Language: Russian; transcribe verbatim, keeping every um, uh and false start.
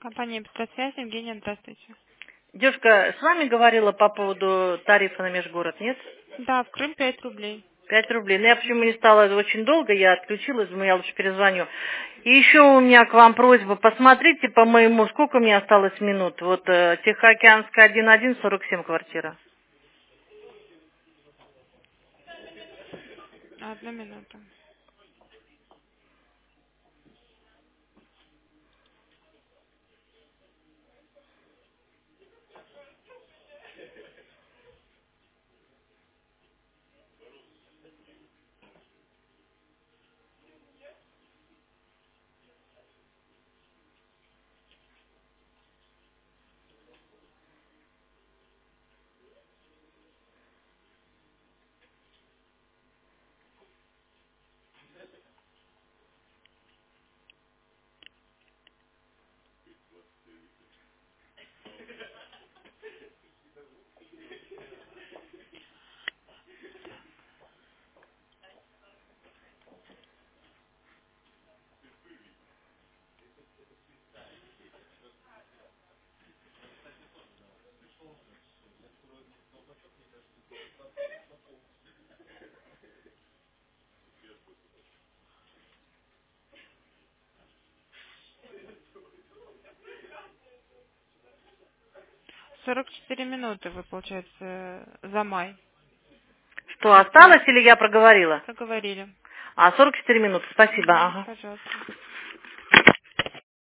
Компания «Быстросвязь», Евгения, здравствуйте. Девушка с вами говорила по поводу тарифа на межгород, нет? Да, в Крым пять рублей. Пять рублей. Но я почему не стала очень долго, я отключилась, думаю, я лучше перезвоню. И еще у меня к вам просьба, посмотрите по моему, сколько у меня осталось минут. Вот э, Тихоокеанская один один сорок семь квартира. Одну минуту. сорок четыре минуты вы, получается, за май. Что, осталось или я проговорила? Проговорили. А, сорок четыре минуты, спасибо. Угу, Ага. пожалуйста.